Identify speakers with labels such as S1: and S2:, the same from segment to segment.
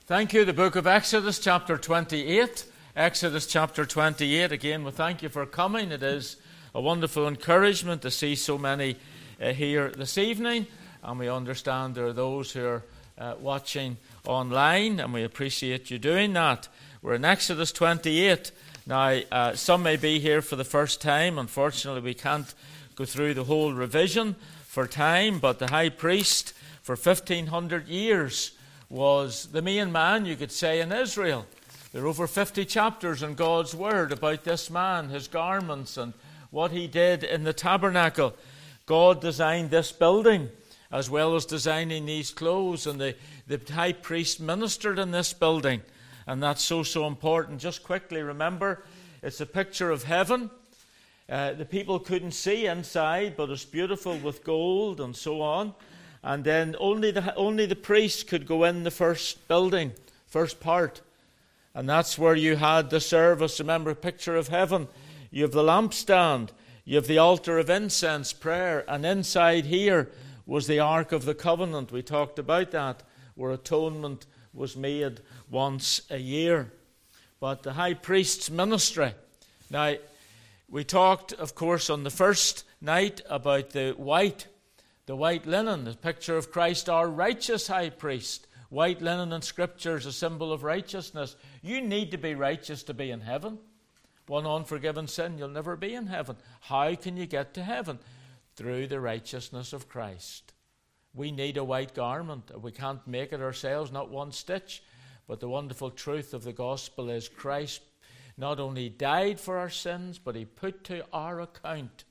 S1: Thank you. The book of Exodus, chapter 28. Exodus, chapter 28. Again, we thank you for coming. It is a wonderful encouragement to see so many here this evening. And we understand there are those who are watching online, and we appreciate you doing that. We're in Exodus 28. Now, some may be here for the first time. Unfortunately, we can't go through the whole revision for time, but the high priest for 1,500 years was the main man, you could say, in Israel. There are over 50 chapters in God's Word about this man, his garments, and what he did in the tabernacle. God designed this building as well as designing these clothes, and the high priest ministered in this building, and that's so important. Just quickly remember, it's a picture of heaven. The people couldn't see inside, but it's beautiful with gold and so on. And then only the priest could go in the first building, first part. And that's where you had the service. Remember, a picture of heaven. You have the lampstand. You have the altar of incense, prayer. And inside here was the Ark of the Covenant. We talked about that, where atonement was made once a year. But the high priest's ministry. Now, we talked, of course, on the first night about the white linen, the picture of Christ, our righteous high priest. White linen in Scripture is a symbol of righteousness. You need to be righteous to be in heaven. One unforgiven sin, you'll never be in heaven. How can you get to heaven? Through the righteousness of Christ. We need a white garment. We can't make it ourselves, not one stitch. But the wonderful truth of the gospel is Christ not only died for our sins, but he put to our account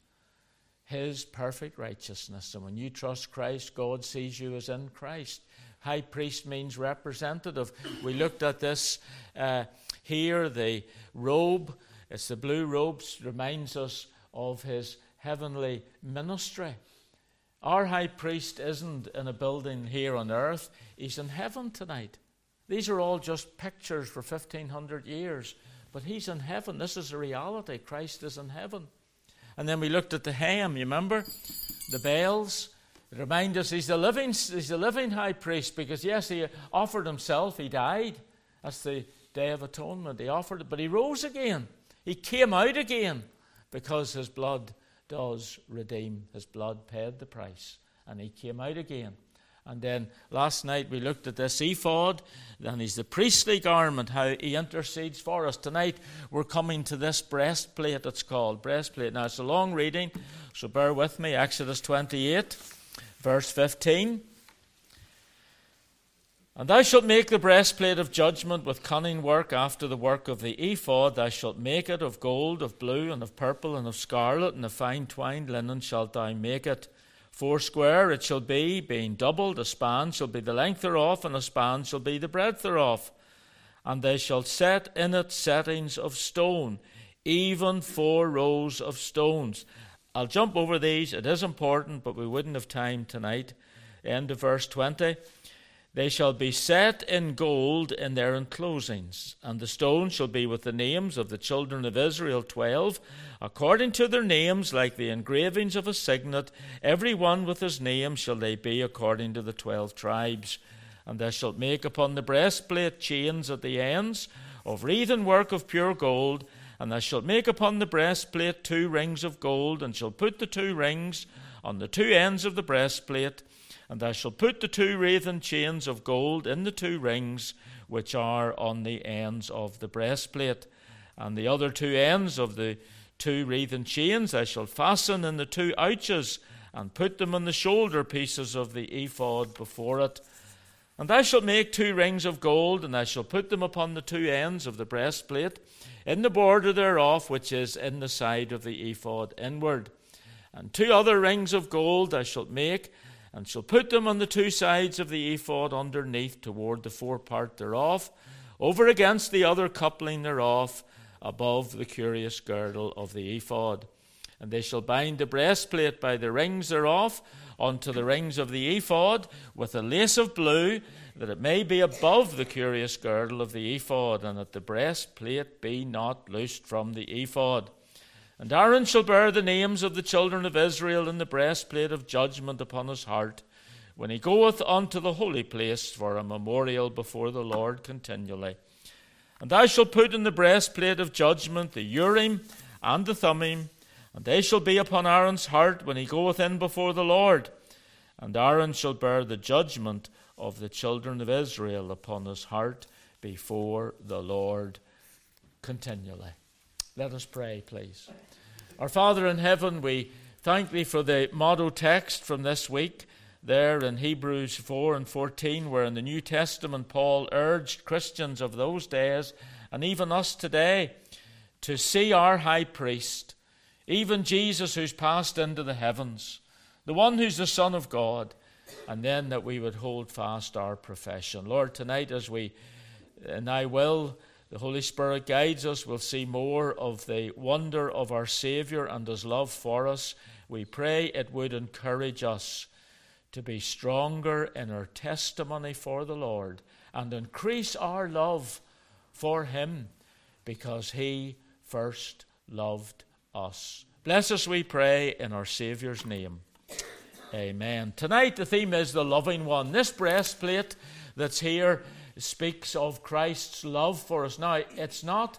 S1: his perfect righteousness. And when you trust Christ, God sees you as in Christ. High priest means representative. We looked at this here, the robe. It's the blue robes, reminds us of his heavenly ministry. Our high priest isn't in a building here on earth. He's in heaven tonight. These are all just pictures for 1,500 years. But he's in heaven. This is a reality. Christ is in heaven. And then we looked at the hem, you remember? The bells. It reminds us he's the living high priest, because yes, he offered himself, he died. That's the Day of Atonement. He offered it, but he rose again. He came out again, because his blood does redeem. His blood paid the price, and he came out again. And then last night we looked at this ephod, and he's the priestly garment, how he intercedes for us. Tonight we're coming to this breastplate, it's called breastplate. Now it's a long reading, so bear with me. Exodus 28, verse 15. And thou shalt make the breastplate of judgment with cunning work after the work of the ephod. Thou shalt make it of gold, of blue, and of purple, and of scarlet, and of fine twined linen shalt thou make it. 4 it shall be, being doubled. A span shall be the length thereof, and a span shall be the breadth thereof. And they shall set in it settings of stone, even 4 rows of stones. I'll jump over these. It is important, but we wouldn't have time tonight. End of verse 20. They shall be set in gold in their enclosings, and the stones shall be with the names of the children of Israel, 12, according to their names, like the engravings of a signet. Every one with his name shall they be, according to the 12 tribes. And thou shalt make upon the breastplate chains at the ends of wreathen work of pure gold. And thou shalt make upon the breastplate 2 rings of gold, and shalt put the 2 rings on the 2 ends of the breastplate. And thou shalt put the 2 wreathen chains of gold in the 2 rings which are on the ends of the breastplate. And the other 2 ends of the 2 wreathen chains thou shalt fasten in the 2 ouches, and put them on the shoulder pieces of the ephod before it. And thou shalt make 2 rings of gold, and thou shalt put them upon the 2 ends of the breastplate, in the border thereof, which is in the side of the ephod inward. And 2 other rings of gold thou shalt make, and shall put them on the 2 sides of the ephod underneath toward the forepart thereof, over against the other coupling thereof, above the curious girdle of the ephod. And they shall bind the breastplate by the rings thereof unto the rings of the ephod with a lace of blue, that it may be above the curious girdle of the ephod, and that the breastplate be not loosed from the ephod. And Aaron shall bear the names of the children of Israel in the breastplate of judgment upon his heart, when he goeth unto the holy place for a memorial before the Lord continually. And thou shalt put in the breastplate of judgment the Urim and the Thummim, and they shall be upon Aaron's heart when he goeth in before the Lord. And Aaron shall bear the judgment of the children of Israel upon his heart before the Lord continually. Let us pray, please. Our Father in heaven, we thank thee for the motto text from this week, there in Hebrews 4 and 14, where in the New Testament Paul urged Christians of those days, and even us today, to see our high priest, even Jesus who's passed into the heavens, the one who's the Son of God, and then that we would hold fast our profession. Lord, tonight as we, and I will, the Holy Spirit guides us, we'll see more of the wonder of our Saviour and his love for us. We pray it would encourage us to be stronger in our testimony for the Lord and increase our love for him because he first loved us. Bless us, we pray, in our Saviour's name. Amen. Tonight the theme is the loving one. This breastplate that's here speaks of Christ's love for us. Now, it's not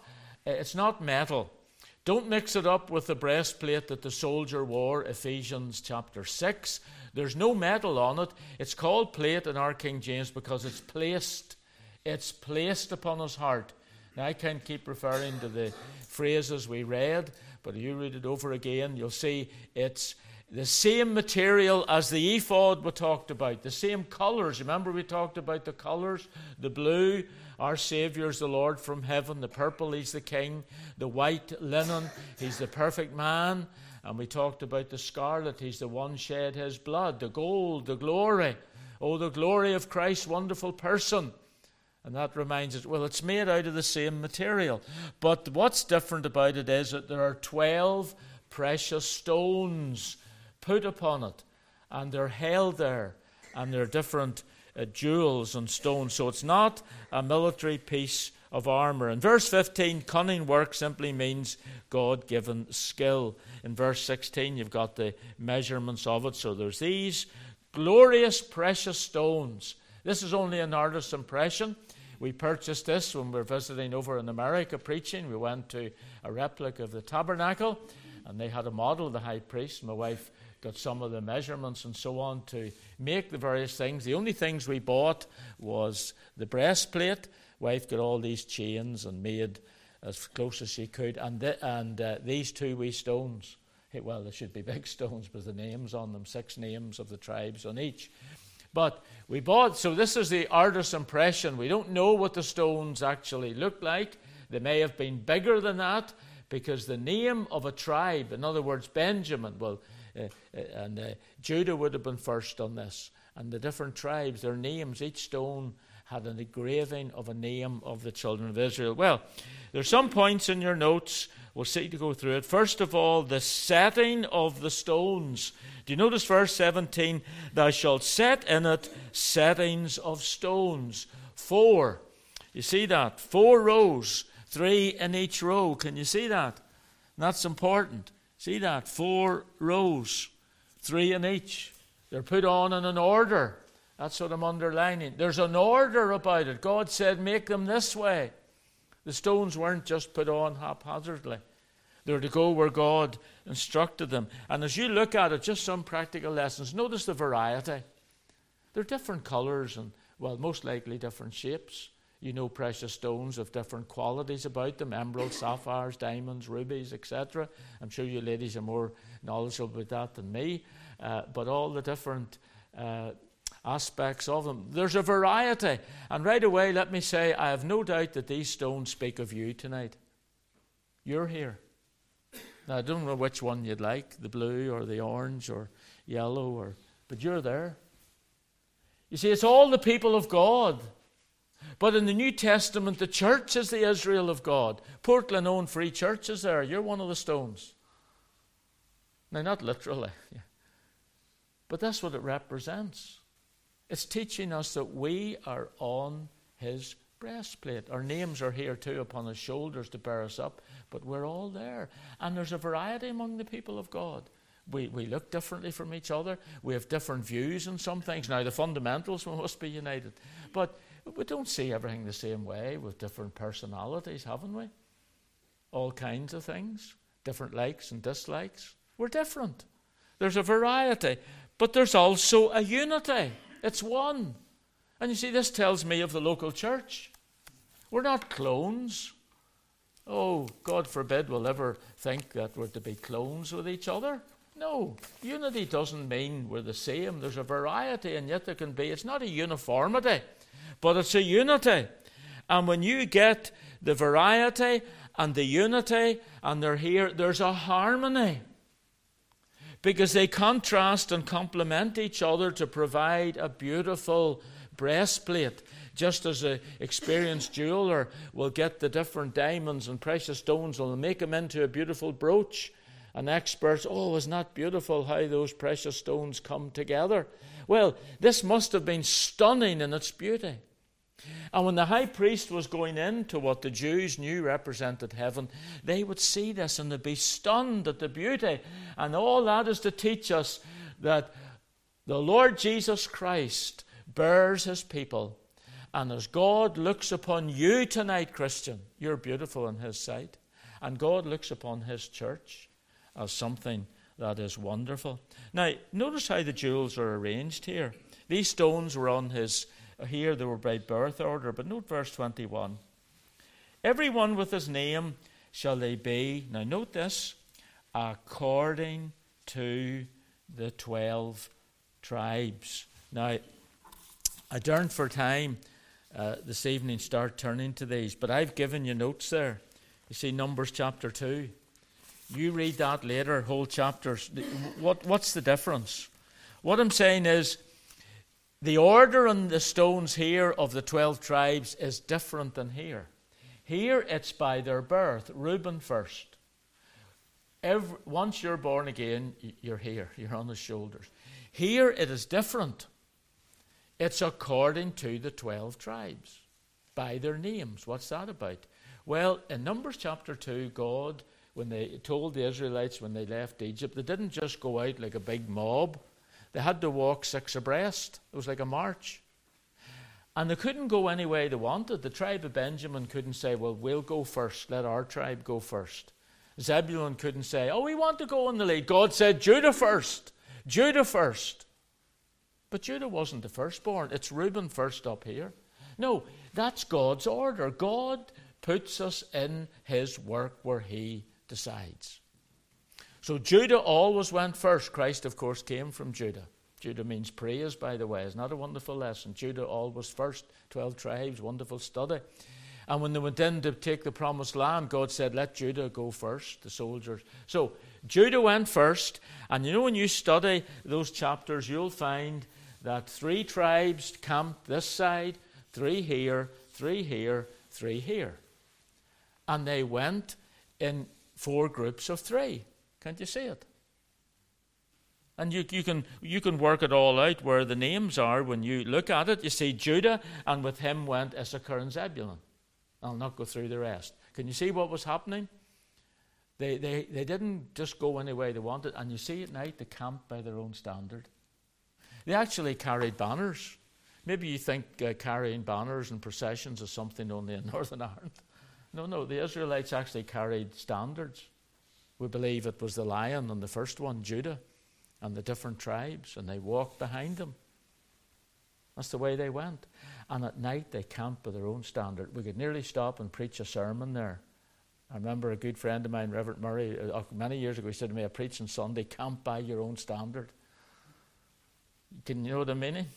S1: metal. Don't mix it up with the breastplate that the soldier wore, Ephesians chapter 6. There's no metal on it. It's called plate in our King James because it's placed. It's placed upon his heart. Now, I can't keep referring to the phrases we read, but if you read it over again, you'll see it's the same material as the ephod we talked about, the same colours. Remember we talked about the colours? The blue, our Saviour's the Lord from heaven. The purple, he's the King. The white linen, he's the perfect man. And we talked about the scarlet, he's the one shed his blood. The gold, the glory. Oh, the glory of Christ's wonderful person. And that reminds us, well, it's made out of the same material. But what's different about it is that there are 12 precious stones put upon it, and they're held there, and they're different jewels and stones. So it's not a military piece of armour. In verse 15, cunning work simply means God-given skill. In verse 16, you've got the measurements of it. So there's these glorious precious stones. This is only an artist's impression. We purchased this when we were visiting over in America preaching. We went to a replica of the tabernacle, and they had a model of the high priest. My wife got some of the measurements and so on to make the various things. The only things we bought was the breastplate. Wife got all these chains and made as close as she could. And these two wee stones. Well, they should be big stones with the names on them, 6 names of the tribes on each. But we bought, so this is the artist's impression. We don't know what the stones actually look like. They may have been bigger than that because the name of a tribe, in other words, Benjamin, Judah would have been first on this. And the different tribes, their names, each stone had an engraving of a name of the children of Israel. Well, there's some points in your notes. We'll see to go through it. First of all, the setting of the stones. Do you notice verse 17? Thou shalt set in it settings of stones. 4. You see that? 4 rows. 3 in each row. Can you see that? That's important. See that? 4 rows. 3 in each. They're put on in an order. That's what I'm underlining. There's an order about it. God said, make them this way. The stones weren't just put on haphazardly. They're to go where God instructed them. And as you look at it, just some practical lessons. Notice the variety. They're different colours and, well, most likely different shapes. You know, precious stones of different qualities about them. Emeralds, sapphires, diamonds, rubies, etc. I'm sure you ladies are more knowledgeable about that than me. But all the different aspects of them. There's a variety. And right away, let me say, I have no doubt that these stones speak of you tonight. You're here. Now, I don't know which one you'd like, the blue or the orange or yellow, but you're there. You see, it's all the people of God. But in the New Testament, the church is the Israel of God. Portland owned Free Church is there. You're one of the stones. Now, not literally. But that's what it represents. It's teaching us that we are on his breastplate. Our names are here too upon his shoulders to bear us up, but we're all there. And there's a variety among the people of God. We look differently from each other. We have different views on some things. Now, the fundamentals, we must be united. But we don't see everything the same way with different personalities, haven't we? All kinds of things, different likes and dislikes. We're different. There's a variety, but there's also a unity. It's one. And you see, this tells me of the local church. We're not clones. Oh, God forbid we'll ever think that we're to be clones with each other. No, unity doesn't mean we're the same. There's a variety, and yet there can be. It's not a uniformity, but it's a unity. And when you get the variety and the unity, and they're here, there's a harmony. Because they contrast and complement each other to provide a beautiful breastplate. Just as an experienced jeweler will get the different diamonds and precious stones, will make them into a beautiful brooch. And experts, isn't that beautiful how those precious stones come together? Well, this must have been stunning in its beauty. And when the high priest was going into what the Jews knew represented heaven, they would see this and they'd be stunned at the beauty. And all that is to teach us that the Lord Jesus Christ bears his people. And as God looks upon you tonight, Christian, you're beautiful in his sight. And God looks upon his church as something that is wonderful. Now, notice how the jewels are arranged here. These stones were on his, here they were by birth order, but note verse 21. Everyone with his name shall they be, now note this, according to the 12 tribes. Now, I daren't for time this evening start turning to these, but I've given you notes there. You see Numbers chapter 2. You read that later, whole chapters. What's the difference? What I'm saying is, the order on the stones here of the 12 tribes is different than here. Here it's by their birth. Reuben first. Once you're born again, you're here. You're on his shoulders. Here it is different. It's according to the 12 tribes, by their names. What's that about? Well, in Numbers chapter 2, God, when they told the Israelites when they left Egypt, they didn't just go out like a big mob. They had to walk 6 abreast. It was like a march. And they couldn't go any way they wanted. The tribe of Benjamin couldn't say, well, we'll go first. Let our tribe go first. Zebulun couldn't say, we want to go in the lead. God said, Judah first. Judah first. But Judah wasn't the firstborn. It's Reuben first up here. No, that's God's order. God puts us in his work where he decides. So Judah always went first. Christ, of course, came from Judah. Judah means praise, by the way. It's not a wonderful lesson. Judah always first. 12 tribes, wonderful study. And when they went in to take the promised land, God said, let Judah go first, the soldiers. So Judah went first. And you know, when you study those chapters, you'll find that 3 tribes camped this side, 3 here, 3 here, 3 here. And they went in 4 groups of 3. Can't you see it? And you can work it all out where the names are. When you look at it, you see Judah, and with him went Issachar and Zebulun. I'll not go through the rest. Can you see what was happening? They didn't just go any way they wanted. And you see at night, they camped by their own standard. They actually carried banners. Maybe you think carrying banners and processions is something only in Northern Ireland. No, the Israelites actually carried standards. We believe it was the lion on the first one, Judah, and the different tribes, and they walked behind them. That's the way they went. And at night they camped by their own standard. We could nearly stop and preach a sermon there. I remember a good friend of mine, Reverend Murray, many years ago, he said to me, I preach on Sunday, camp by your own standard. Can you know the meaning?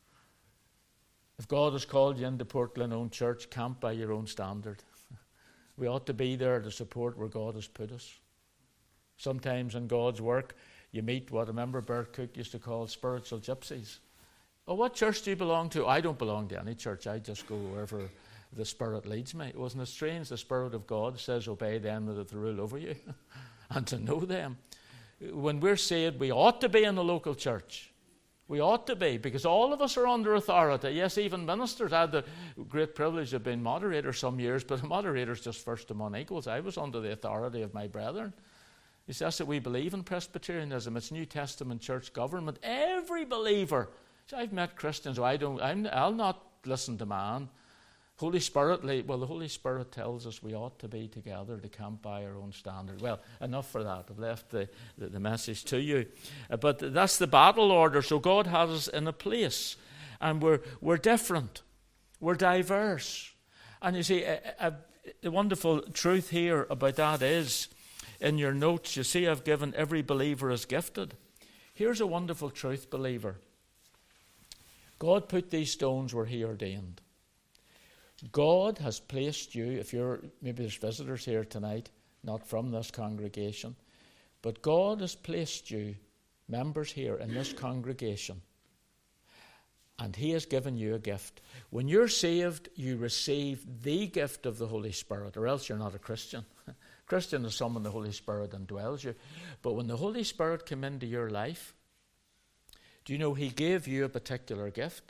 S1: If God has called you into Portland Own Church, camp by your own standard. We ought to be there to support where God has put us. Sometimes in God's work, you meet what I remember Bert Cook used to call spiritual gypsies. What church do you belong to? I don't belong to any church. I just go wherever the Spirit leads me. Wasn't it strange? The Spirit of God says, obey them that have the rule over you, and to know them. When we're saved, we ought to be in the local church. We ought to be, because all of us are under authority. Yes, even ministers. I had the great privilege of being moderator some years, but a moderator's just first among equals. I was under the authority of my brethren. You see, that's what we believe in Presbyterianism. It's New Testament church government. Every believer. See, I've met Christians who I'll not listen to man. Holy Spirit, well, the Holy Spirit tells us we ought to be together, to camp by our own standard. Well, enough for that. I've left the message to you. But that's the battle order. So God has us in a place. And we're different. We're diverse. And you see, the wonderful truth here about that is, in your notes, you see I've given every believer as gifted. Here's a wonderful truth, believer. God put these stones where he ordained. God has placed you, maybe there's visitors here tonight, not from this congregation, but God has placed you, members here in this congregation, and he has given you a gift. When you're saved, you receive the gift of the Holy Spirit, or else you're not a Christian. Christian is someone the Holy Spirit indwells you. But when the Holy Spirit came into your life, do you know he gave you a particular gift?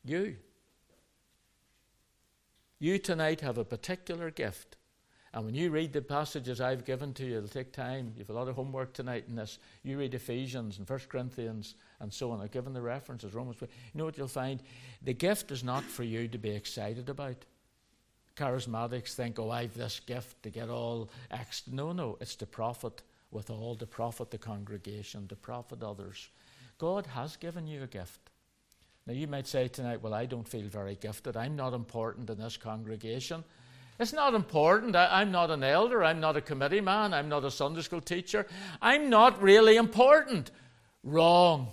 S1: You tonight have a particular gift. And when you read the passages I've given to you, it'll take time. You have a lot of homework tonight in this. You read Ephesians and 1 Corinthians and so on. I've given the references, Romans. You know what you'll find? The gift is not for you to be excited about. Charismatics think, I've this gift to get all extra. No, it's to profit with all, to profit the congregation, to profit others. God has given you a gift. Now you might say tonight, I don't feel very gifted. I'm not important in this congregation. It's not important. I'm not an elder. I'm not a committee man. I'm not a Sunday school teacher. I'm not really important. Wrong.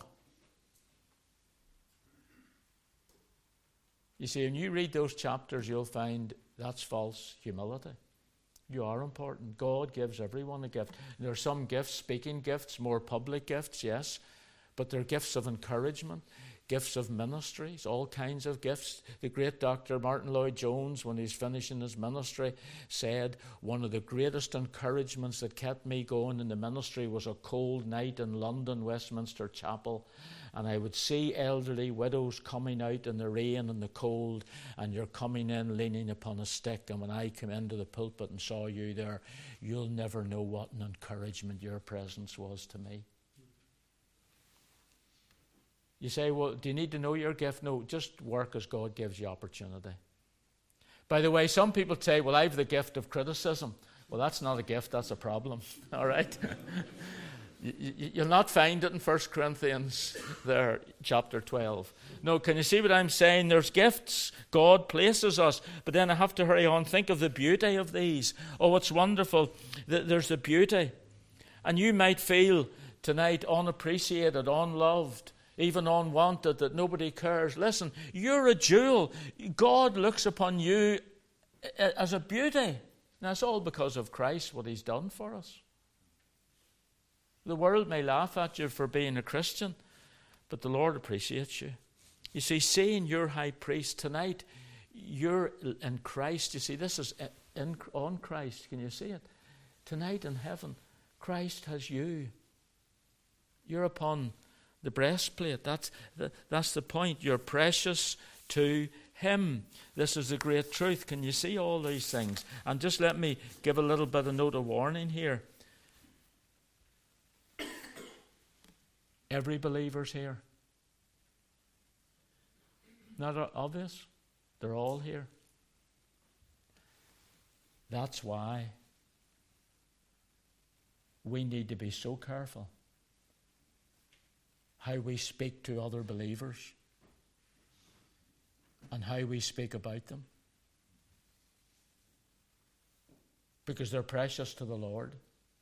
S1: You see, when you read those chapters, you'll find that's false humility. You are important. God gives everyone a gift. There are some gifts, speaking gifts, more public gifts, yes, but they're gifts of encouragement, gifts of ministries, all kinds of gifts. The great Dr. Martin Lloyd-Jones, when he's finishing his ministry, said, one of the greatest encouragements that kept me going in the ministry was a cold night in London, Westminster Chapel, and I would see elderly widows coming out in the rain and the cold, and you're coming in leaning upon a stick, and when I came into the pulpit and saw you there, you'll never know what an encouragement your presence was to me. You say, do you need to know your gift? No, just work as God gives you opportunity. By the way, some people say, I have the gift of criticism. Well, that's not a gift, that's a problem. All right? You'll not find it in 1 Corinthians there, chapter 12. No, can you see what I'm saying? There's gifts. God places us. But then I have to hurry on. Think of the beauty of these. Oh, it's wonderful. There's the beauty. And you might feel tonight unappreciated, unloved, even unwanted, that nobody cares. Listen, you're a jewel. God looks upon you as a beauty. Now, it's all because of Christ, what he's done for us. The world may laugh at you for being a Christian, but the Lord appreciates you. You see, seeing your high priest tonight, you're in Christ. You see, this is on Christ. Can you see it? Tonight in heaven, Christ has you. You're upon the breastplate. That's the point. You're precious to him. This is the great truth. Can you see all these things? And just let me give a little bit of note of warning here. Every believer's here. Not obvious? They're all here. That's why we need to be so careful how we speak to other believers and how we speak about them. Because they're precious to the Lord.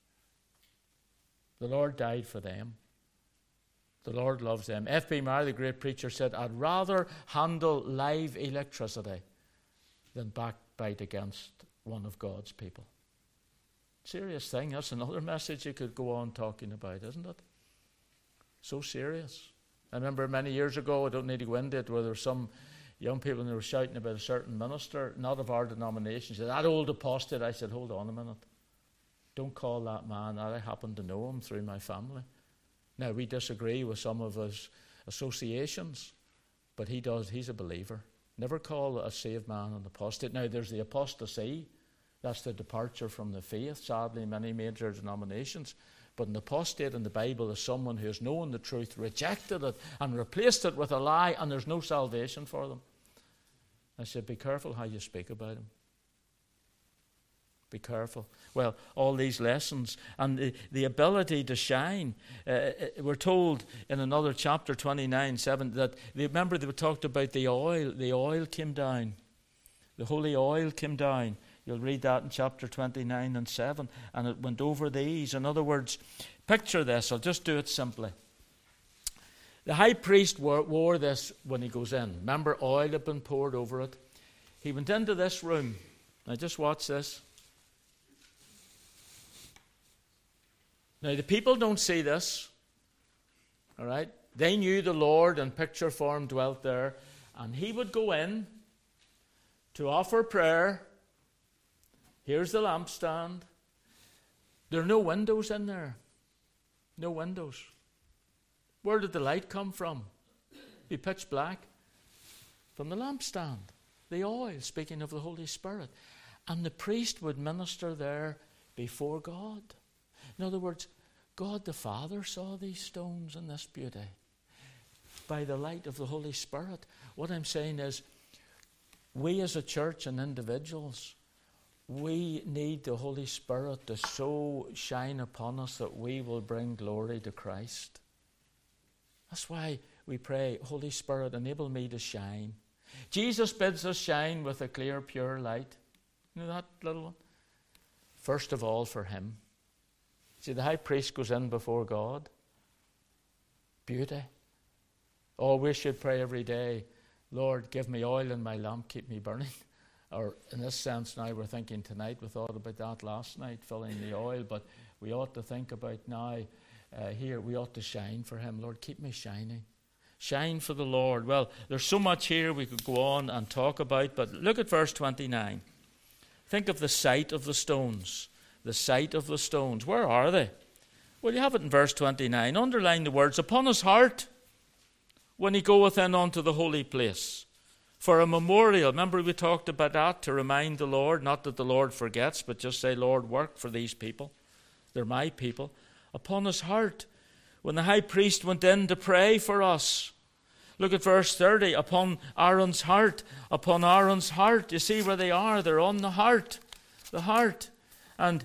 S1: The Lord died for them. The Lord loves them. F.B. Meyer, the great preacher, said, I'd rather handle live electricity than backbite against one of God's people. Serious thing. That's another message you could go on talking about, isn't it? So serious. I remember many years ago, I don't need to go into it, where there were some young people and they were shouting about a certain minister, not of our denomination. He said, that old apostate. I said, hold on a minute. Don't call that man. I happen to know him through my family. Now, we disagree with some of his associations, but he does. He's a believer. Never call a saved man an apostate. Now, there's the apostasy. That's the departure from the faith, sadly, in many major denominations. But an apostate in the Bible is someone who has known the truth, rejected it, and replaced it with a lie, and there's no salvation for them. I said, be careful how you speak about him. Be careful. Well, all these lessons and the ability to shine. We're told in another chapter, 29:7, that remember they talked about the oil. The oil came down. The holy oil came down. You'll read that in chapter 29 and 7. And it went over these. In other words, picture this. I'll just do it simply. The high priest wore this when he goes in. Remember, oil had been poured over it. He went into this room. Now just watch this. Now, the people don't see this, all right? They knew the Lord in picture form dwelt there, and he would go in to offer prayer. Here's the lampstand. There are no windows in there. No windows. Where did the light come from? Be pitch black. From the lampstand. The oil, speaking of the Holy Spirit. And the priest would minister there before God. In other words, God the Father saw these stones and this beauty by the light of the Holy Spirit. What I'm saying is, we as a church and individuals, we need the Holy Spirit to so shine upon us that we will bring glory to Christ. That's why we pray, Holy Spirit, enable me to shine. Jesus bids us shine with a clear, pure light. You know that little one? First of all, for him. See, the high priest goes in before God. Beauty. Oh, we should pray every day, Lord, give me oil in my lamp, keep me burning. Or in this sense now, we're thinking tonight, we thought about that last night, filling the oil, but we ought to think about now, here, we ought to shine for him. Lord, keep me shining. Shine for the Lord. Well, there's so much here we could go on and talk about, but look at verse 29. Think of the sight of the stones. The sight of the stones. Where are they? Well, you have it in verse 29. Underline the words, upon his heart, when he goeth in unto the holy place. For a memorial. Remember we talked about that, to remind the Lord, not that the Lord forgets, but just say, Lord, work for these people. They're my people. Upon his heart, when the high priest went in to pray for us. Look at verse 30. Upon Aaron's heart. Upon Aaron's heart. You see where they are? They're on the heart. The heart. And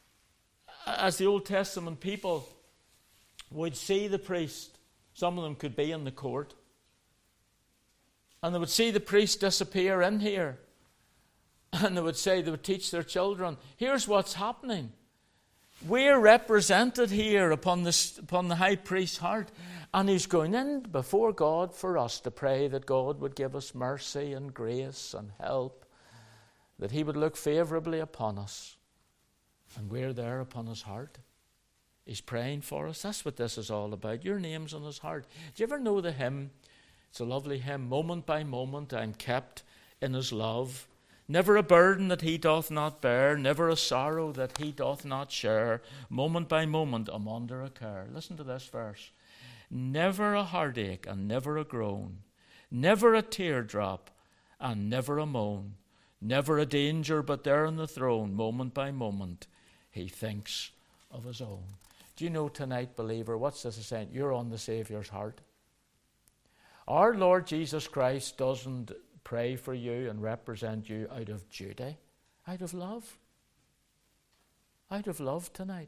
S1: as the Old Testament people would see the priest, some of them could be in the court, and they would see the priest disappear in here, and they would teach their children, here's what's happening. We're represented here upon the high priest's heart, and he's going in before God for us to pray that God would give us mercy and grace and help, that he would look favourably upon us. And we're there upon his heart. He's praying for us. That's what this is all about. Your name's on his heart. Do you ever know the hymn? It's a lovely hymn. Moment by moment I'm kept in his love. Never a burden that he doth not bear. Never a sorrow that he doth not share. Moment by moment I'm under a care. Listen to this verse. Never a heartache and never a groan. Never a teardrop and never a moan. Never a danger but there on the throne. Moment by moment he thinks of his own. Do you know tonight, believer, what's this saying? You're on the Saviour's heart. Our Lord Jesus Christ doesn't pray for you and represent you out of duty, out of love. Out of love tonight.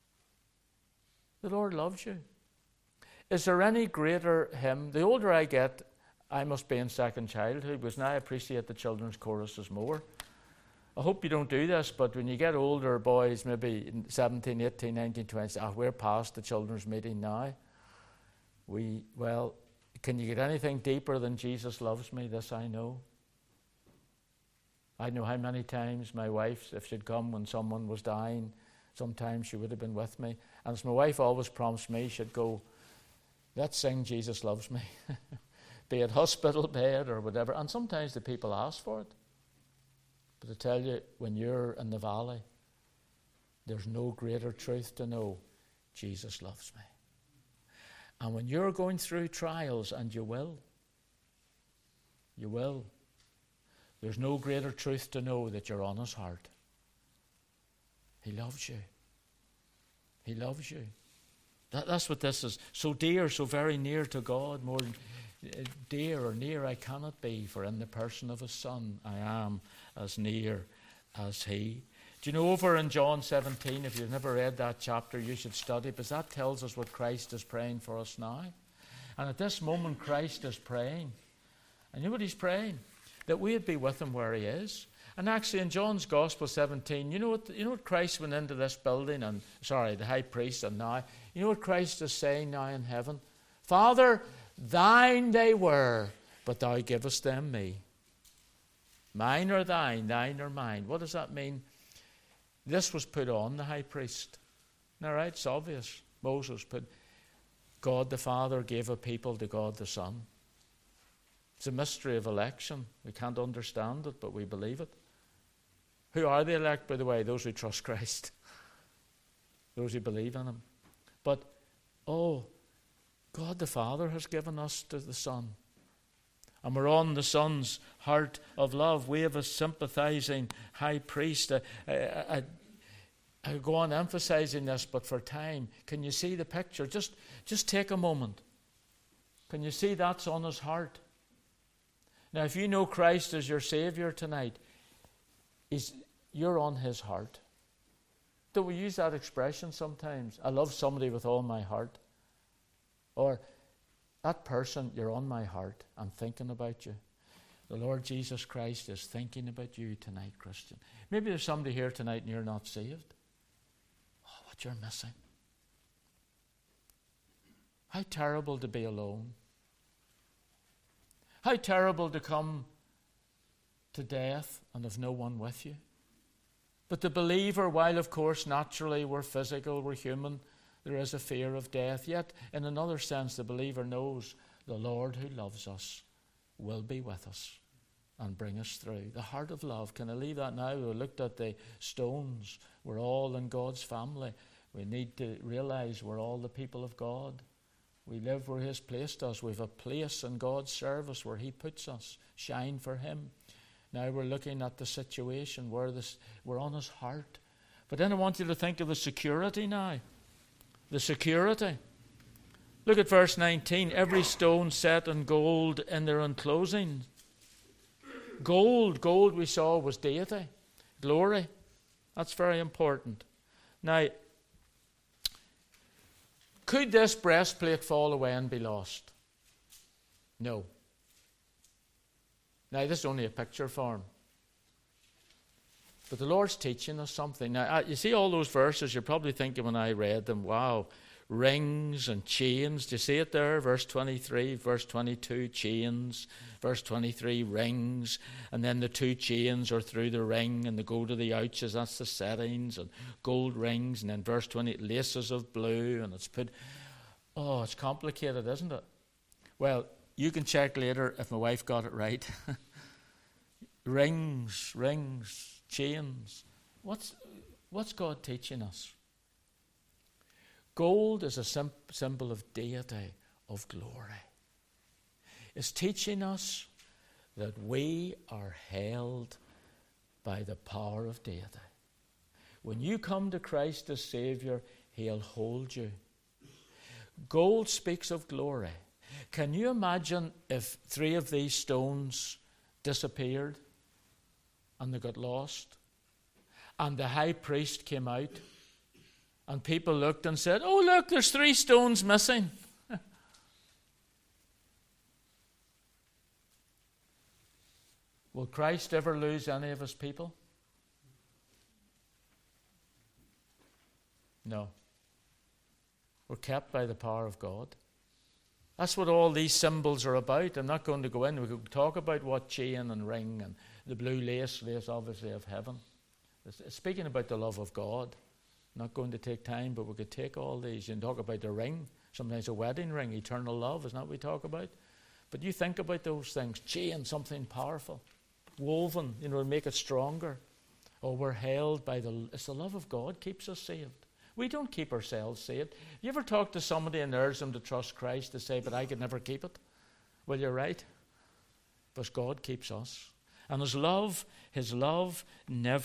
S1: The Lord loves you. Is there any greater hymn? The older I get, I must be in second childhood, because now I appreciate the children's choruses more. I hope you don't do this, but when you get older, boys, maybe 17, 18, 19, 20, we're past the children's meeting now. Can you get anything deeper than Jesus loves me? This I know. I know how many times my wife, if she'd come when someone was dying, sometimes she would have been with me. And as my wife always promised me, she'd go, let's sing Jesus Loves Me. Be it hospital bed or whatever. And sometimes the people ask for it. But I tell you, when you're in the valley, there's no greater truth to know. Jesus loves me. And when you're going through trials, and you will, there's no greater truth to know that you're on his heart. He loves you. He loves you. That's what this is. So dear, so very near to God, more dear or near I cannot be, for in the person of his Son I am as near as he. Do you know, over in John 17, if you've never read that chapter, you should study, because that tells us what Christ is praying for us now. And at this moment, Christ is praying. And you know what he's praying? That we'd be with him where he is. And actually, in John's Gospel 17, you know what Christ went into this building, and the high priest, and now, you know what Christ is saying now in heaven? Father, thine they were, but thou givest them me. Mine are thine, thine are mine. What does that mean? This was put on the high priest. All right, it's obvious. Moses put, God the Father gave a people to God the Son. It's a mystery of election. We can't understand it, but we believe it. Who are the elect, by the way? Those who trust Christ. Those who believe in him. But, God the Father has given us to the Son. And we're on the Son's heart of love. We have a sympathizing high priest. I go on emphasizing this, but for time, can you see the picture? Just take a moment. Can you see that's on his heart? Now, if you know Christ as your Savior tonight, you're on his heart. Do we use that expression sometimes? I love somebody with all my heart. Or, that person, you're on my heart. I'm thinking about you. The Lord Jesus Christ is thinking about you tonight, Christian. Maybe there's somebody here tonight and you're not saved. Oh, what you're missing. How terrible to be alone. How terrible to come to death and have no one with you. But the believer, while of course naturally we're physical, we're human, there is a fear of death. Yet, in another sense, the believer knows the Lord who loves us will be with us and bring us through. The heart of love. Can I leave that now? We looked at the stones. We're all in God's family. We need to realize we're all the people of God. We live where He's placed us. We have a place in God's service where He puts us. Shine for Him. Now we're looking at the situation where we're on His heart. But then I want you to think of the security now. The security. Look at verse 19. Every stone set in gold in their enclosing. Gold we saw was deity. Glory. That's very important. Now, could this breastplate fall away and be lost? No. Now, this is only a picture form. But the Lord's teaching us something. Now, you see all those verses, you're probably thinking when I read them, wow, rings and chains. Do you see it there? Verse 23, verse 22, chains. Verse 23, rings. And then the two chains are through the ring and they go to the ouches. That's the settings and gold rings. And then verse 20, laces of blue. And it's put, it's complicated, isn't it? Well, you can check later if my wife got it right. Rings, chains. What's God teaching us? Gold is a symbol of deity, of glory. It's teaching us that we are held by the power of deity. When you come to Christ as Savior, He'll hold you. Gold speaks of glory. Can you imagine if 3 of these stones disappeared and they got lost? And the high priest came out and people looked and said, oh, look, there's 3 stones missing. Will Christ ever lose any of His people? No. We're kept by the power of God. That's what all these symbols are about. I'm not going to go in. We could talk about what chain and ring and the blue lace obviously of heaven. It's speaking about the love of God. I'm not going to take time, but we could take all these and talk about the ring. Sometimes a wedding ring, eternal love, isn't that what we talk about? But you think about those things. Chain, something powerful. Woven, to make it stronger. Oh, we're held by it's the love of God keeps us saved. We don't keep ourselves saved. You ever talk to somebody and urge them to trust Christ to say, but I could never keep it? Well, you're right. But God keeps us. And His love never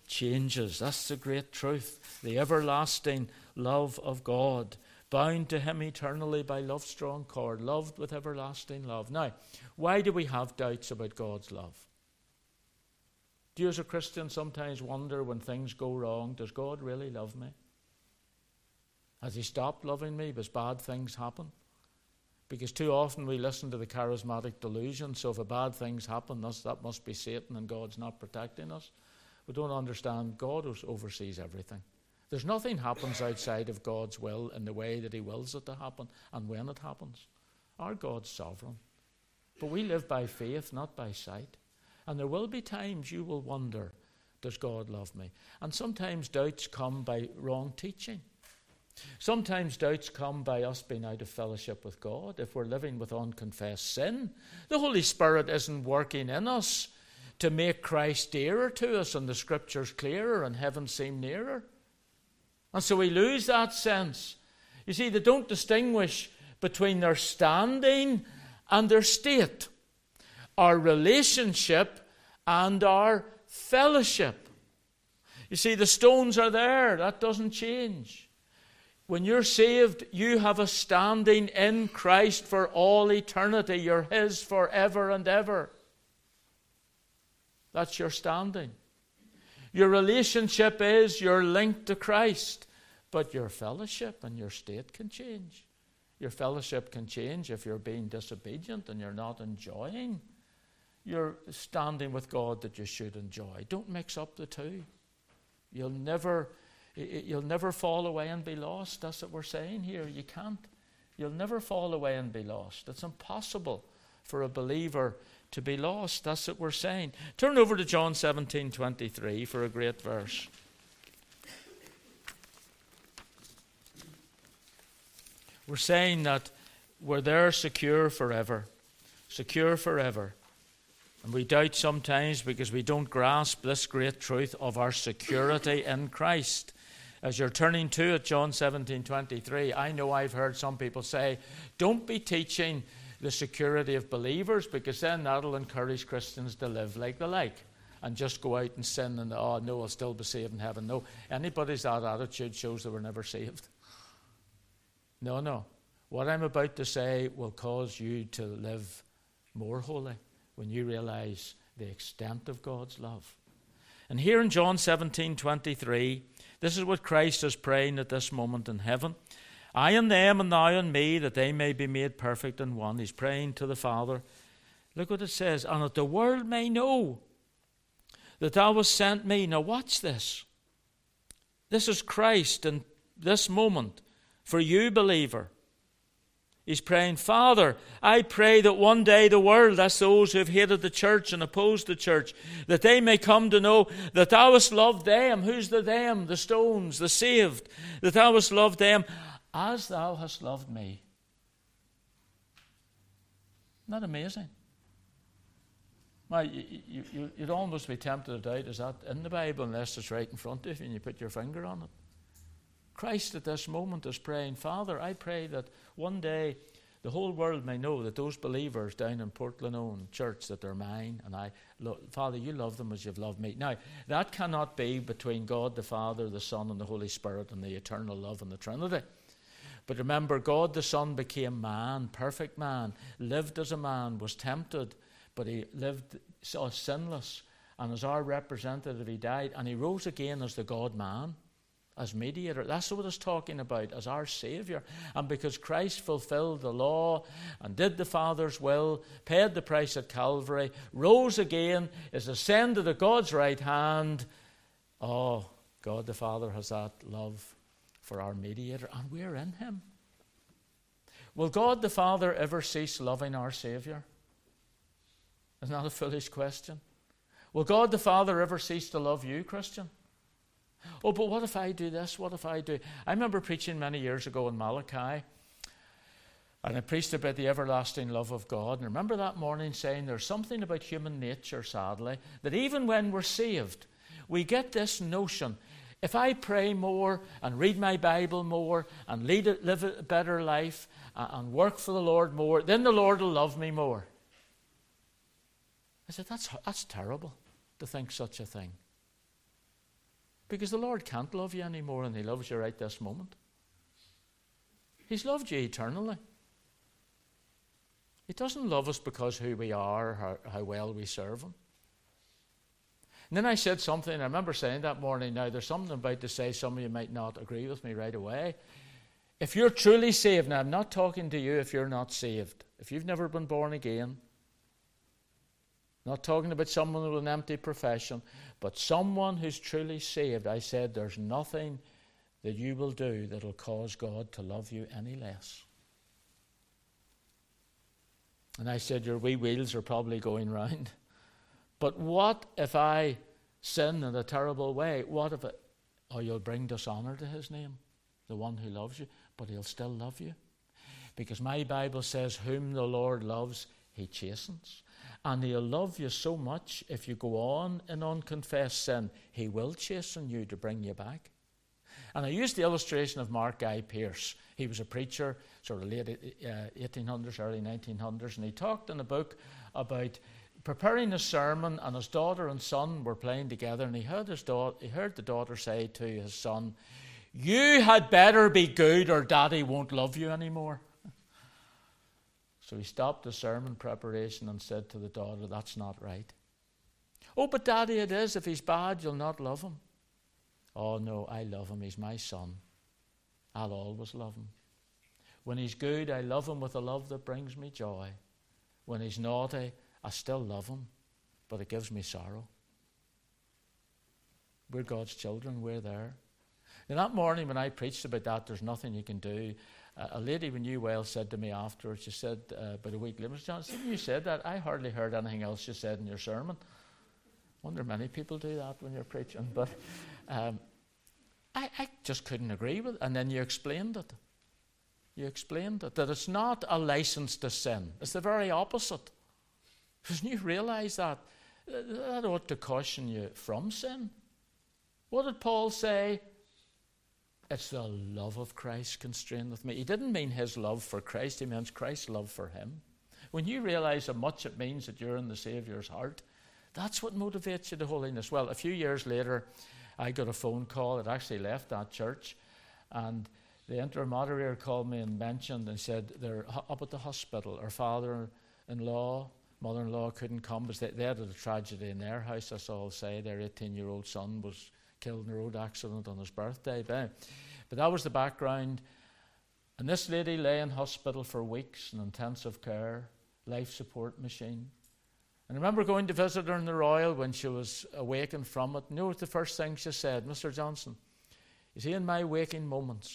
S1: changes. That's the great truth. The everlasting love of God, bound to him eternally by love's strong cord, loved with everlasting love. Now, why do we have doubts about God's love? Do you as a Christian sometimes wonder when things go wrong, does God really love me? Has he stopped loving me because bad things happen? Because too often we listen to the charismatic delusion, so if bad things happen, that must be Satan and God's not protecting us. We don't understand God oversees everything. There's nothing happens outside of God's will in the way that he wills it to happen and when it happens. Our God's sovereign. But we live by faith, not by sight. And there will be times you will wonder, does God love me? And sometimes doubts come by wrong teaching. Sometimes doubts come by us being out of fellowship with God. If we're living with unconfessed sin, the Holy Spirit isn't working in us to make Christ dearer to us and the Scriptures clearer and heaven seem nearer. And so we lose that sense. You see, they don't distinguish between their standing and their state, our relationship and our fellowship. You see, the stones are there. That doesn't change. When you're saved, you have a standing in Christ for all eternity. You're his forever and ever. That's your standing. Your relationship is you're linked to Christ, but your fellowship and your state can change. Your fellowship can change if you're being disobedient and you're not enjoying your standing with God that you should enjoy. Don't mix up the two. You'll never fall away and be lost. That's what we're saying here. You can't. You'll never fall away and be lost. It's impossible for a believer to be lost. That's what we're saying. Turn over to John 17:23 for a great verse. We're saying that we're there secure forever. Secure forever. And we doubt sometimes because we don't grasp this great truth of our security in Christ. As you're turning to it, John 17:23, I know I've heard some people say, don't be teaching the security of believers because then that'll encourage Christians to live like they like and just go out and sin and, oh no, I'll still be saved in heaven. No, anybody's that attitude shows they were never saved. No. What I'm about to say will cause you to live more holy when you realize the extent of God's love. And here in John 17:23, this is what Christ is praying at this moment in heaven. I in them and thou in me, that they may be made perfect in one. He's praying to the Father. Look what it says. And that the world may know that thou hast sent me. Now watch this. This is Christ in this moment for you, believer. He's praying, Father, I pray that one day the world, that's those who have hated the church and opposed the church, that they may come to know that thou hast loved them. Who's the them? The stones, the saved. That thou hast loved them as thou hast loved me. Isn't that amazing? Now, you'd almost be tempted to doubt, is that in the Bible, unless it's right in front of you and you put your finger on it? Christ at this moment is praying, Father, I pray that one day the whole world may know that those believers down in Portland Church, that they're mine, and Father, you love them as you've loved me. Now, that cannot be between God the Father, the Son, and the Holy Spirit and the eternal love and the Trinity. But remember, God the Son became man, perfect man, lived as a man, was tempted, but he lived sinless. And as our representative, he died, and he rose again as the God-man, as mediator. That's what it's talking about, as our Saviour. And because Christ fulfilled the law and did the Father's will, paid the price at Calvary, rose again, is ascended at God's right hand, oh, God the Father has that love for our mediator, and we're in him. Will God the Father ever cease loving our Saviour? Isn't that a foolish question? Will God the Father ever cease to love you, Christian? Oh, but what if I do this? What if I do? I remember preaching many years ago in Malachi, and I preached about the everlasting love of God. And I remember that morning saying there's something about human nature, sadly, that even when we're saved, we get this notion, if I pray more and read my Bible more and live a better life and work for the Lord more, then the Lord will love me more. I said, that's terrible to think such a thing. Because the Lord can't love you any more than he loves you right this moment. He's loved you eternally. He doesn't love us because who we are, how well we serve him. And then I said something, I remember saying that morning, now there's something I'm about to say, some of you might not agree with me right away. If you're truly saved, now I'm not talking to you if you're not saved, if you've never been born again, not talking about someone with an empty profession, but someone who's truly saved, I said there's nothing that you will do that will cause God to love you any less. And I said your wee wheels are probably going round. But what if I sin in a terrible way? What if it, you'll bring dishonor to his name, the one who loves you, but he'll still love you. Because my Bible says, whom the Lord loves, he chastens. And he'll love you so much, if you go on in unconfessed sin, he will chasten you to bring you back. And I used the illustration of Mark Guy Pearce. He was a preacher, sort of late 1800s, early 1900s, and he talked in a book about preparing a sermon, and his daughter and son were playing together, and he heard the daughter say to his son, "You had better be good or Daddy won't love you anymore." So he stopped the sermon preparation and said to the daughter, "That's not right." "Oh, but Daddy, it is. If he's bad, you'll not love him." "Oh, no, I love him. He's my son. I'll always love him. When he's good, I love him with a love that brings me joy. When he's naughty, I still love him, but it gives me sorrow." We're God's children. We're there. And that morning when I preached about that, there's nothing you can do, a lady we knew well said to me afterwards, she said about a week later, "Mr. Johnson, you said that. I hardly heard anything else you said in your sermon." I wonder many people do that when you're preaching. But I just couldn't agree with it. And then you explained it. You explained it, that it's not a license to sin. It's the very opposite. Because when you realise that, that ought to caution you from sin. What did Paul say? It's the love of Christ constraineth me. He didn't mean his love for Christ. He meant Christ's love for him. When you realise how much it means that you're in the Saviour's heart, that's what motivates you to holiness. Well, a few years later, I got a phone call. It actually left that church. And the interim moderator called me and mentioned and said they're up at the hospital. Her father-in-law, mother-in-law couldn't come because they had a tragedy in their house, that's all I'll say. Their 18-year-old son was killed in a road accident on his birthday. But that was the background. And this lady lay in hospital for weeks in intensive care, life support machine. And I remember going to visit her in the Royal when she was awakened from it. You know what the first thing she said? "Mr. Johnson, you see, in my waking moments,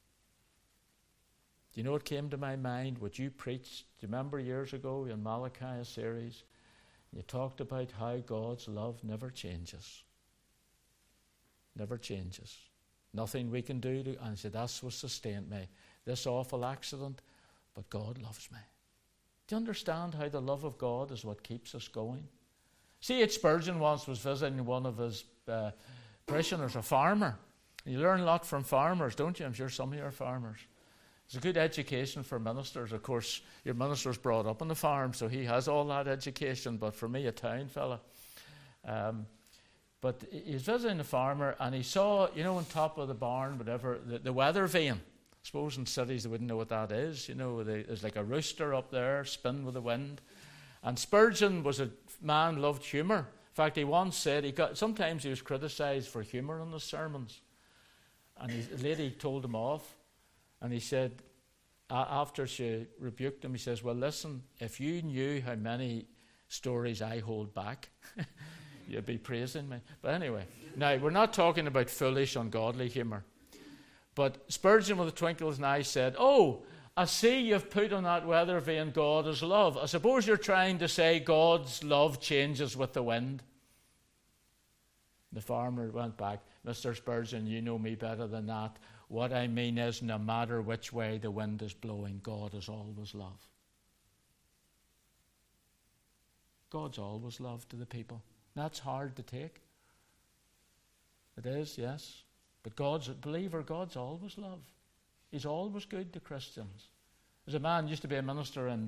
S1: do you know what came to my mind? What you preached, do you remember years ago in Malachi, a series? You talked about how God's love never changes. Never changes. Nothing we can do to," and I said, "That's what sustained me. This awful accident, but God loves me." Do you understand how the love of God is what keeps us going? C.H. Spurgeon once was visiting one of his parishioners, a farmer. You learn a lot from farmers, don't you? I'm sure some of you are farmers. It's a good education for ministers. Of course, your minister's brought up on the farm, so he has all that education, but for me, a town fella. But he's visiting a farmer, and he saw, you know, on top of the barn, whatever, the weather vane. I suppose in cities they wouldn't know what that is. You know, there's like a rooster up there, spin with the wind. And Spurgeon was a man who loved humour. In fact, he once said, sometimes he was criticised for humour in his sermons. And the lady told him off. And he said, after she rebuked him, he says, "Well, listen, if you knew how many stories I hold back, you'd be praising me." But anyway, now we're not talking about foolish, ungodly humour. But Spurgeon, with a twinkle in his eye, said, "Oh, I see you've put on that weather vane, God is love. I suppose you're trying to say God's love changes with the wind." The farmer went back, "Mr. Spurgeon, you know me better than that. What I mean is, no matter which way the wind is blowing, God is always love." God's always love to the people. That's hard to take. It is, yes. But God's always love. He's always good to Christians. There's a man, used to be a minister in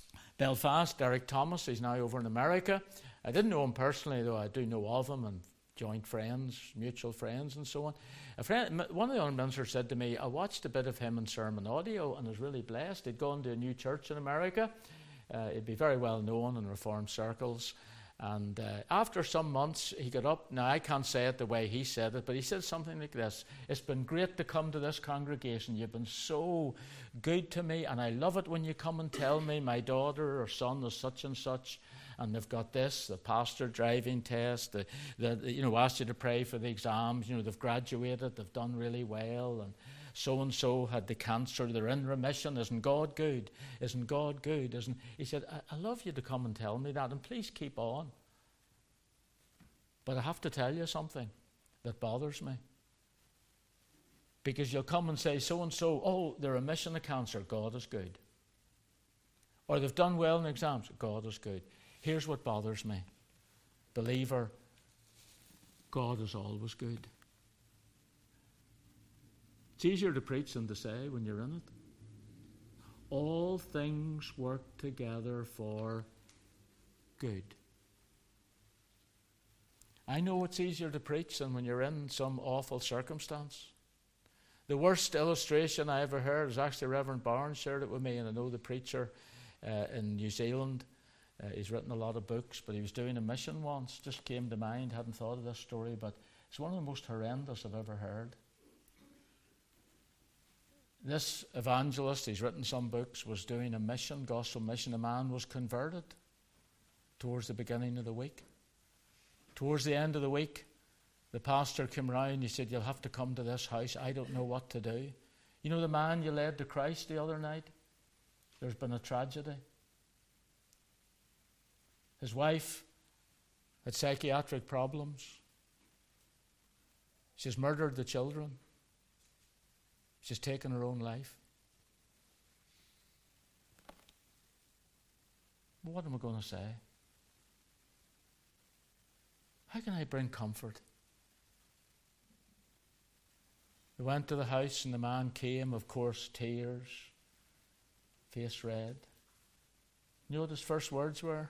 S1: Belfast, Derek Thomas. He's now over in America. I didn't know him personally, though I do know of him and joint friends, mutual friends, and so on. One of the other ministers said to me, I watched a bit of him in sermon audio and was really blessed. He'd gone to a new church in America. He'd be very well known in Reformed circles. And after some months, he got up. Now, I can't say it the way he said it, but he said something like this: "It's been great to come to this congregation. You've been so good to me, and I love it when you come and tell me my daughter or son is such and such, and they've got this, the pastor driving test, asked you to pray for the exams, they've graduated, they've done really well, and so-and-so had the cancer, they're in remission. Isn't God good? Isn't God good? He said, I love you to come and tell me that, and please keep on. But I have to tell you something that bothers me. Because you'll come and say, so-and-so, oh, they're in remission of cancer, God is good. Or they've done well in exams, God is good. Here's what bothers me. Believer, God is always good. It's easier to preach than to say when you're in it. All things work together for good. I know it's easier to preach than when you're in some awful circumstance. The worst illustration I ever heard is actually Reverend Barnes shared it with me, and I know the preacher in New Zealand. He's written a lot of books, but he was doing a mission once. Just came to mind, hadn't thought of this story, but it's one of the most horrendous I've ever heard. This evangelist, he's written some books, was doing a mission, gospel mission. A man was converted towards the beginning of the week. Towards the end of the week, the pastor came round. He said, you'll have to come to this house. I don't know what to do. You know the man you led to Christ the other night? There's been a tragedy. His wife had psychiatric problems. She's murdered the children. She's taken her own life. What am I going to say? How can I bring comfort? We went to the house and the man came, of course, tears, face red. You know what his first words were?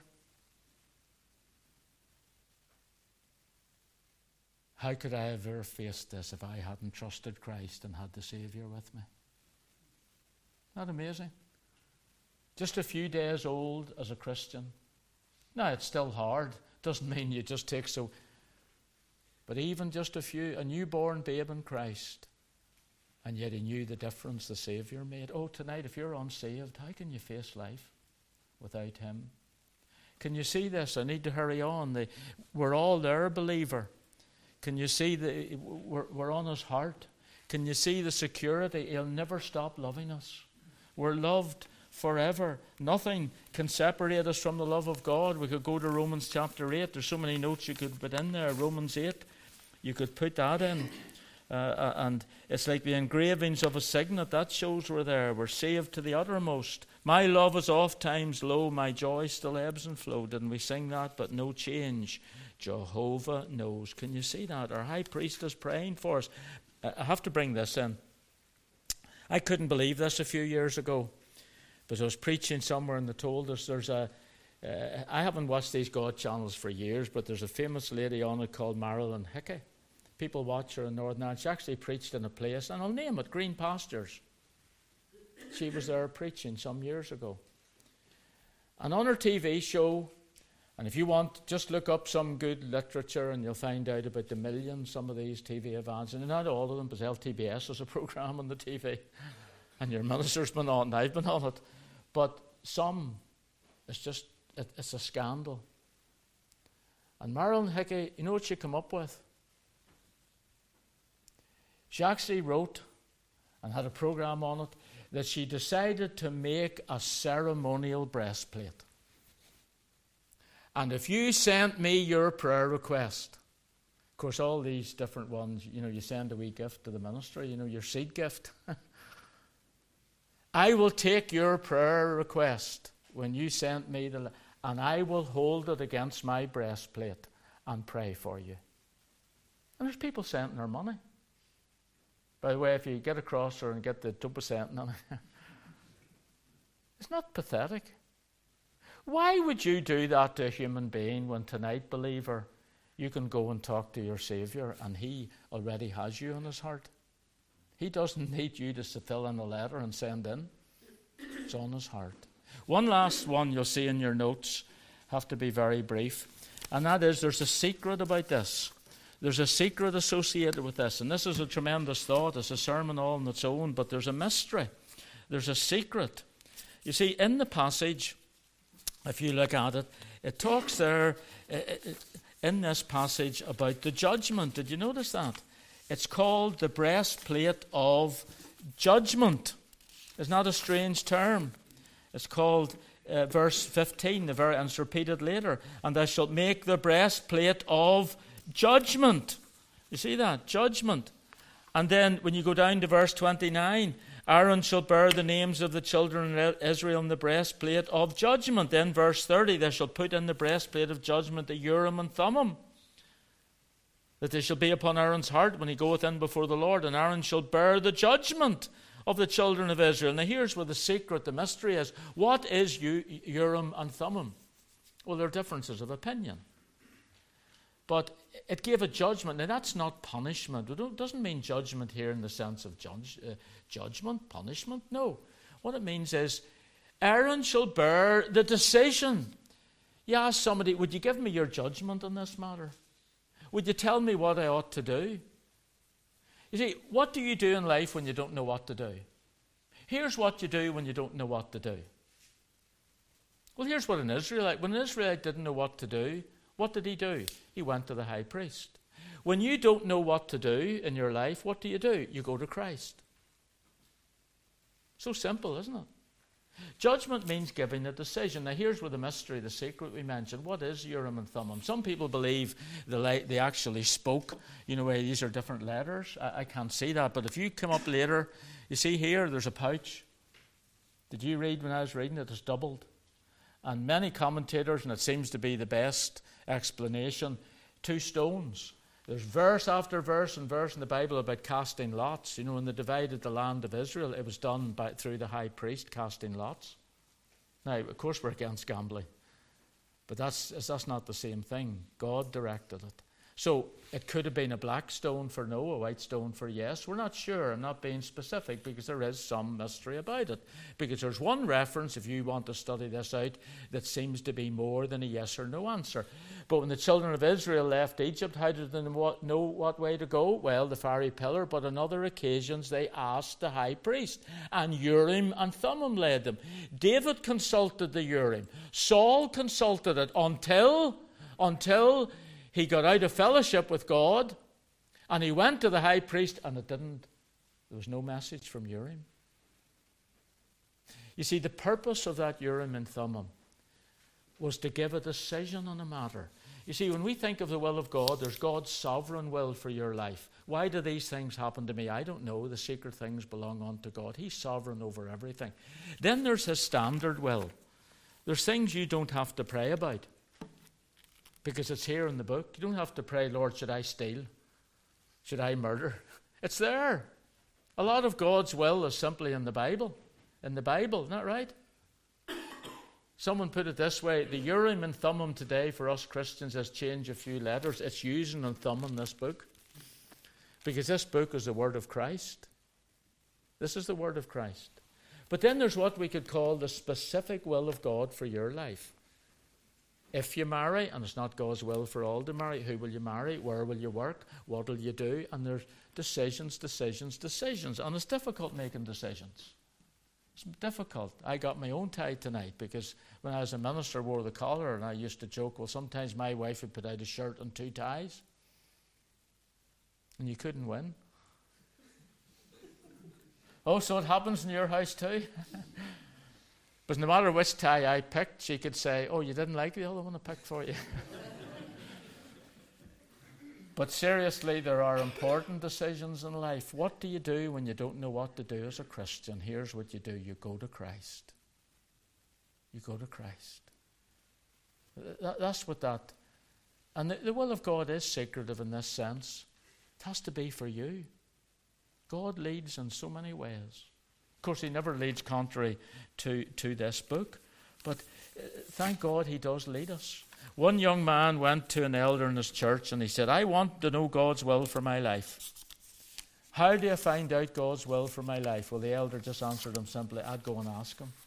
S1: How could I have ever faced this if I hadn't trusted Christ and had the Saviour with me? Isn't that amazing? Just a few days old as a Christian. Now, it's still hard. Doesn't mean you just take so. But even just a newborn babe in Christ, and yet he knew the difference the Saviour made. Oh, tonight, if you're unsaved, how can you face life without Him? Can you see this? I need to hurry on. We're all there, believer. Can you see we're on His heart? Can you see the security? He'll never stop loving us. We're loved forever. Nothing can separate us from the love of God. We could go to Romans chapter 8. There's so many notes you could put in there. Romans 8, you could put that in. And it's like the engravings of a signet. That shows we're there. We're saved to the uttermost. My love is oft times low. My joy still ebbs and flow. Didn't we sing that? But no change. Jehovah knows. Can you see that? Our high priest is praying for us. I have to bring this in. I couldn't believe this a few years ago, but I was preaching somewhere and they told us there's I haven't watched these God channels for years, but there's a famous lady on it called Marilyn Hickey. People watch her in Northern Ireland. She actually preached in a place, and I'll name it, Green Pastures. She was there preaching some years ago. And on her TV show, and if you want, just look up some good literature and you'll find out about the millions, some of these TV evangelists. And not all of them, because LTBS is a program on the TV. And your minister's been on, and I've been on it. But some, it's a scandal. And Marilyn Hickey, you know what she came up with? She actually wrote, and had a program on it, that she decided to make a ceremonial breastplate. And if you sent me your prayer request, of course, all these different ones, you send a wee gift to the ministry, your seed gift. I will take your prayer request when you sent me and I will hold it against my breastplate and pray for you. And there's people sending their money. By the way, if you get across her and get the 2% on it, it's not pathetic. Why would you do that to a human being when tonight, believer, you can go and talk to your Saviour, and He already has you in His heart. He doesn't need you to fill in a letter and send in. It's on His heart. One last one you'll see in your notes, have to be very brief, and that is there's a secret about this. There's a secret associated with this, and this is a tremendous thought. It's a sermon all on its own, but there's a mystery. There's a secret. You see, in the passage, if you look at it, it talks there in this passage about the judgment. Did you notice that? It's called the breastplate of judgment. Isn't that a strange term? It's called, verse 15, and it's repeated later, and thou shalt make the breastplate of judgment. You see that? Judgment. And then when you go down to verse 29, Aaron shall bear the names of the children of Israel in the breastplate of judgment. Then verse 30, they shall put in the breastplate of judgment the Urim and Thummim, that they shall be upon Aaron's heart when he goeth in before the Lord, and Aaron shall bear the judgment of the children of Israel. Now here's where the secret, the mystery is. What is Urim and Thummim? Well, there are differences of opinion. But it gave a judgment. Now that's not punishment. It doesn't mean judgment here in the sense of judgment, punishment. No. What it means is Aaron shall bear the decision. You ask somebody, would you give me your judgment on this matter? Would you tell me what I ought to do? You see, what do you do in life when you don't know what to do? Here's what you do when you don't know what to do. Well, here's what an Israelite, when an Israelite didn't know what to do, what did he do? He went to the high priest. When you don't know what to do in your life, what do? You go to Christ. So simple, isn't it? Judgment means giving a decision. Now here's where the mystery, the secret we mentioned. What is Urim and Thummim? Some people believe they actually spoke. You know, these are different letters. I can't see that. But if you come up later, you see here, there's a pouch. Did you read when I was reading it? It's doubled. And many commentators, and it seems to be the best explanation, 2 stones. There's verse after verse and verse in the Bible about casting lots. You know, when they divided the land of Israel, it was done through the high priest casting lots. Now, of course, we're against gambling, but that's not the same thing. God directed it. So it could have been a black stone for no, a white stone for yes. We're not sure. I'm not being specific because there is some mystery about it. Because there's one reference, if you want to study this out, that seems to be more than a yes or no answer. But when the children of Israel left Egypt, how did they know what way to go? Well, the fiery pillar, but on other occasions they asked the high priest. And Urim and Thummim led them. David consulted the Urim. Saul consulted it until he got out of fellowship with God, and he went to the high priest, and there was no message from Urim. You see, the purpose of that Urim and Thummim was to give a decision on a matter. You see, when we think of the will of God, there's God's sovereign will for your life. Why do these things happen to me? I don't know. The secret things belong unto God. He's sovereign over everything. Then there's His standard will. There's things you don't have to pray about, because it's here in the book. You don't have to pray, Lord, should I steal? Should I murder? It's there. A lot of God's will is simply in the Bible. In the Bible, isn't that right? Someone put it this way, the Urim and Thummim today for us Christians has changed a few letters. It's using and thumbing this book. Because this book is the Word of Christ. This is the Word of Christ. But then there's what we could call the specific will of God for your life. If you marry, and it's not God's will for all to marry, who will you marry? Where will you work? What will you do? And there's decisions. And it's difficult making decisions. It's difficult. I got my own tie tonight because when I was a minister, I wore the collar, and I used to joke, well, sometimes my wife would put out a shirt and 2 ties, and you couldn't win. Oh, so it happens in your house too? But no matter which tie I picked, she could say, oh, you didn't like the other one I picked for you. But seriously, there are important decisions in life. What do you do when you don't know what to do as a Christian? Here's what you do. You go to Christ. You go to Christ. That's what that... And the will of God is secretive in this sense. It has to be for you. God leads in so many ways. Of course, He never leads contrary to this book. But thank God He does lead us. One young man went to an elder in his church and he said, I want to know God's will for my life. How do I find out God's will for my life? Well, the elder just answered him simply, I'd go and ask him.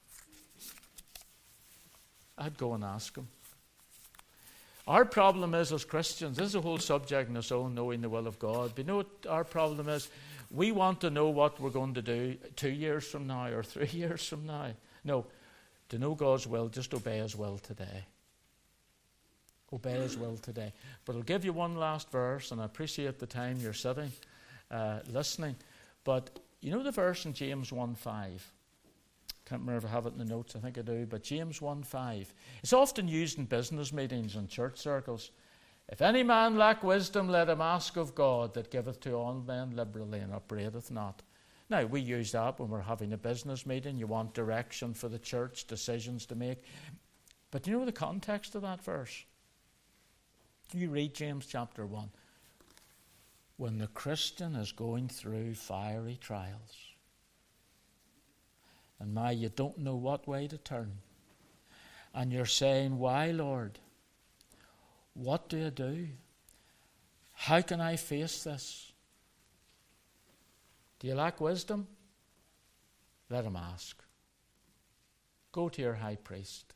S1: I'd go and ask him. Our problem is, as Christians, this is a whole subject in its own, knowing the will of God. But you know what our problem is? We want to know what we're going to do 2 years from now or 3 years from now. No, to know God's will, just obey His will today. Obey His will today. But I'll give you one last verse, and I appreciate the time you're sitting, listening. But you know the verse in James 1:5? Can't remember if I have it in the notes. I think I do. But James 1:5. It's often used in business meetings and church circles. If any man lack wisdom, let him ask of God, that giveth to all men liberally and upbraideth not. Now, we use that when we're having a business meeting. You want direction for the church, decisions to make. But do you know the context of that verse? You read James chapter 1. When the Christian is going through fiery trials, and now you don't know what way to turn, and you're saying, why, Lord? What do I do? How can I face this? Do you lack wisdom? Let him ask. Go to your high priest.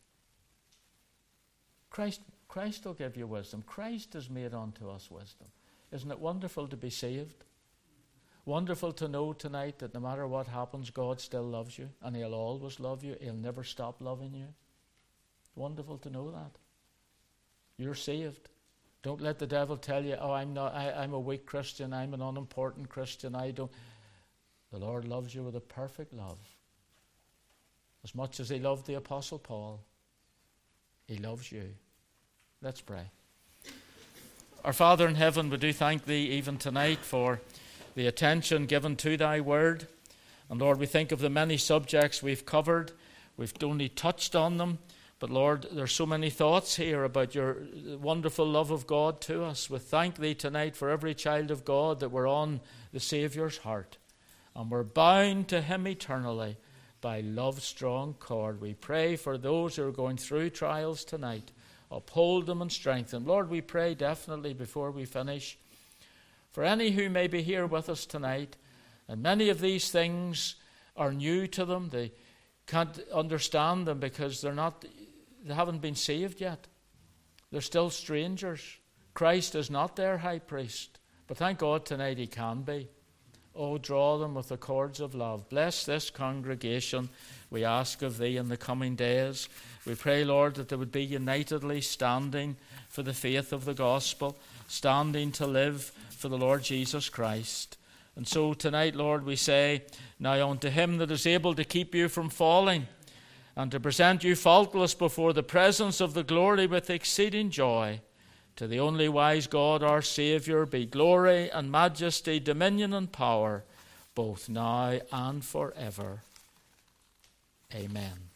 S1: Christ will give you wisdom. Christ has made unto us wisdom. Isn't it wonderful to be saved? Wonderful to know tonight that no matter what happens, God still loves you, and He'll always love you. He'll never stop loving you. Wonderful to know that. You're saved. Don't let the devil tell you, oh, I'm a weak Christian, I'm an unimportant Christian, I don't. The Lord loves you with a perfect love. As much as He loved the Apostle Paul, He loves you. Let's pray. Our Father in heaven, we do thank Thee even tonight for the attention given to Thy word. And Lord, we think of the many subjects we've covered. We've only touched on them. But Lord, there's so many thoughts here about Your wonderful love of God to us. We thank Thee tonight for every child of God that we're on the Saviour's heart. And we're bound to Him eternally by love's strong cord. We pray for those who are going through trials tonight. Uphold them and strengthen them. Lord, we pray definitely before we finish for any who may be here with us tonight, and many of these things are new to them. They can't understand them because they haven't been saved yet. They're still strangers. Christ is not their high priest, but thank God tonight He can be. Oh, draw them with the cords of love. Bless this congregation, we ask of Thee in the coming days. We pray, Lord, that they would be unitedly standing for the faith of the gospel, standing to live for the Lord Jesus Christ. And so tonight, Lord, we say, now unto Him that is able to keep you from falling, and to present you faultless before the presence of the glory with exceeding joy, to the only wise God, our Saviour, be glory and majesty, dominion and power, both now and forever. Amen.